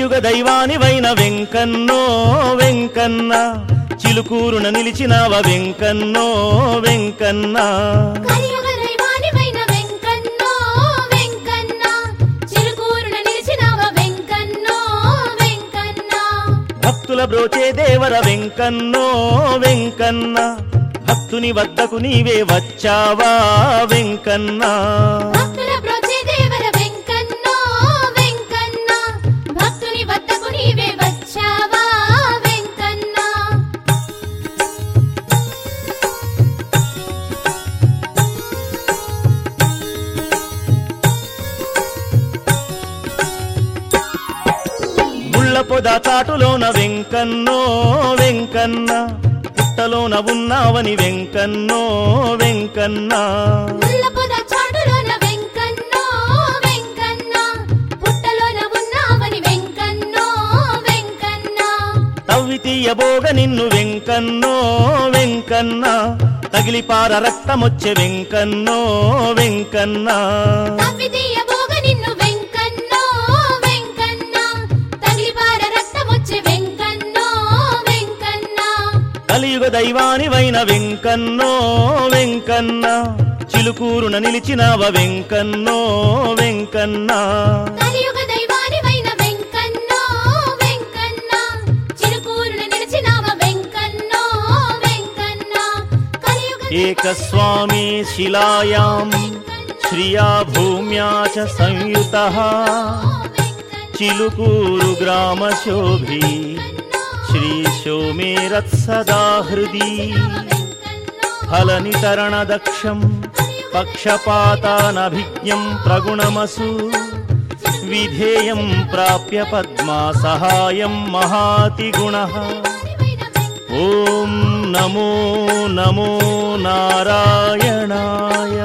కలియుగ దైవానివైన వెంకన్నో వెంకన్న చిలుకూరున నిలిచినావ వెంకన్నో వెంకన్న కలియుగ దైవానివైన వెంకన్నో వెంకన్న చిలుకూరున నిలిచినావ వెంకన్నో వెంకన్న భక్తుల బ్రోచే దేవర వెంకన్నో వెంకన్న భక్తుని వద్దకు నీవే వచ్చావా వెంకన్న భక్తుల బ్రోచే దేవర వెంకన్నో వెంకన్న భక్తుని వద్దకు నీవే వచ్చావా వెంకన్న ముళ్ళ పొద చాటులోన వెంకన్నో వెంకన్న పుట్టలోన ఉన్నావని వెంకన్నో వెంకన్న ముళ్ళ పొద చాటులోన వెంకన్నో వెంకన్న పుట్టలోన ఉన్నావని వెంకన్నో వెంకన్న తవ్వి తీయబోగ నిన్ను వెంకన్నో వెంకన్న తగిలిపార రక్తమొచ్చే వెంకన్నో వెంకన్న తవ్వి తీయబోగ నిన్ను వెంకన్నో వెంకన్న తగిలిపార రక్తమొచ్చే వెంకన్నో వెంకన్న కలియుగ దైవానివైన వెంకన్నో వెంకన్న చిలుకూరున నిలిచినావ వెంకన్నో వెంకన్న కలియుగ దైవానివైన వెంకన్నో వెంకన్న చిలుకూరున నిలిచినావ వెంకన్నో వెంకన్న కలియుగ ఏకస్వామి శిలాయాం శ్రియా భూమ్యా చ సంయుతః చిలుకూరు గ్రామ శోభి శ్రీశో మేరత్సదా హృది ఫలనితరణ దక్షం పక్షపాతానభిజ్ఞం ప్రగుణమసు విధేయం ప్రాప్య పద్మా సహాయం మహాతి గుణః ఓం నమో నమో నారాయణాయ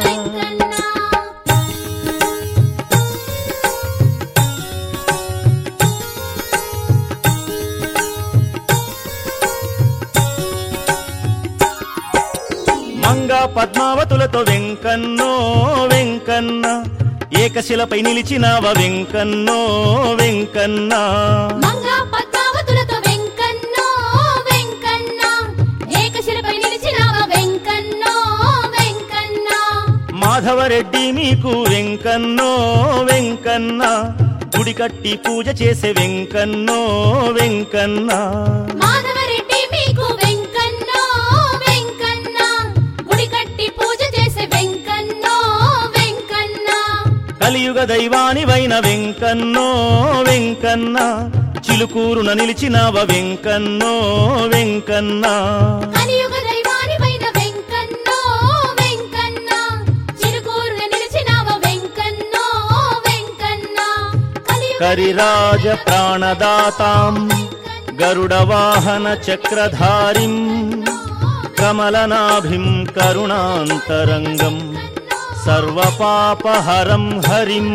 మంగా పద్మావతులతో వెంకన్నో వెంకన్న ఏకశిలపై నిలిచినావ వెంకన్నో వెంకన్న మంగా పద్మావతులతో వెంకన్నో వెంకన్న ఏకశిలపై నిలిచినావ వెంకన్నో వెంకన్న మాధవరెడ్డి మీకు వెంకన్నో వెంకన్న గుడి కట్టి పూజ చేసే వెంకన్నో వెంకన్న మాధవరెడ్డి మీకు వెంకన్నో వెంకన్న గుడి కట్టి పూజ చేసే వెంకన్నో వెంకన్న కలియుగ దైవానివైన వెంకన్నో వెంకన్న చిలుకూరున నిలిచినావ వెంకన్నో వెంకన్న కలియుగ దైవానివైన వెంకన్నో వెంకన్న చిలుకూరున నిలిచినావ వెంకన్నో వెంకన్న కలియుగ కరిరాజ ప్రాణదాతాం గరుడవాహన చక్రధారిం కమలనాభిం కరుణాంతరంగం సర్వపాపహరం హరిం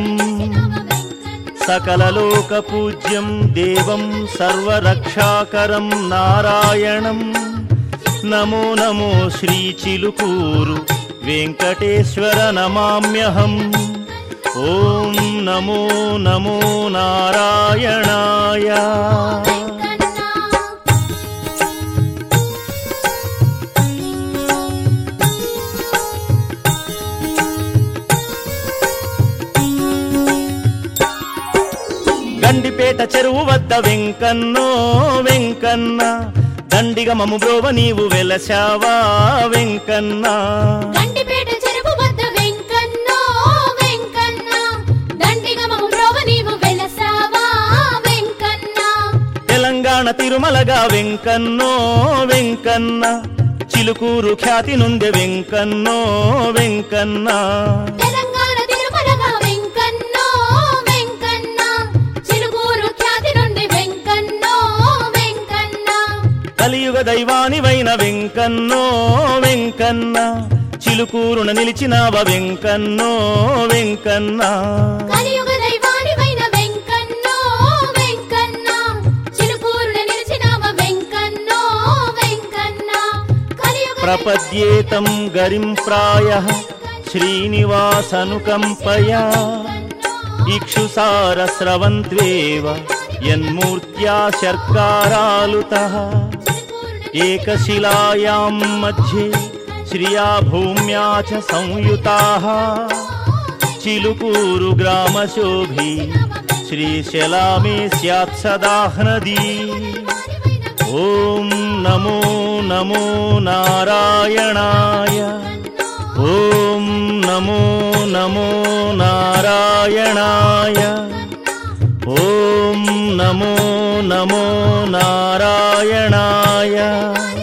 సకలలోకపూజ్యం దేవం సర్వరక్షాకరం నారాయణం నమో నమో శ్రీచిలుకూరు వెంకటేశ్వర నమామ్యహం ఓం నమో నమో నారాయణాయ గండిపేట చెరువు వద్ద వెంకన్నో వెంకన్న దండిగ మము బ్రోవ నీవు వెలశావా వెంకన్న గండిపేట చెరువు వద్ద వెంకన్నో వెంకన్న దండిగ మము బ్రోవ నీవు వెలసావా వెంకన్న తెలంగాణ తిరుమలగా వెంకన్నో వెంకన్న చిలుకూరు ఖ్యాతి నుండి వెంకన్నో వెంకన్న తెలంగాణ తిరుమలగా వెంకన్నో వెంకన్న చిలుకూరు ఖ్యాతి నుండి వెంకన్నో వెంకన్న కలియుగ దైవానివైన వెంకన్నో వెంకన్న చిలుకూరున నిలిచినావ వెంకన్నో వెంకన్న కలియుగ దైవానివైన వెంకన్నో వెంకన్న చిలుకూరున నిలిచినావ వెంకన్నో వెంకన్న కలియుగ ప్రపద్యేతం గరిం ప్రాయః శ్రీనివాసనుకంపయా ఇక్షుసార స్రవంత్వేవ यन्मूर्त्या शर्कारालुतः एकशिलायां मध्ये श्रिया भूम्या च संयुताः चिलुकूरु ग्रामशोभी श्रीशैलामे स्यात् सदाह्नदी ॐ नमो नमो नारायणाय ॐ नमो नमो नारायणाय ॐ नमो नमो नारायणाय।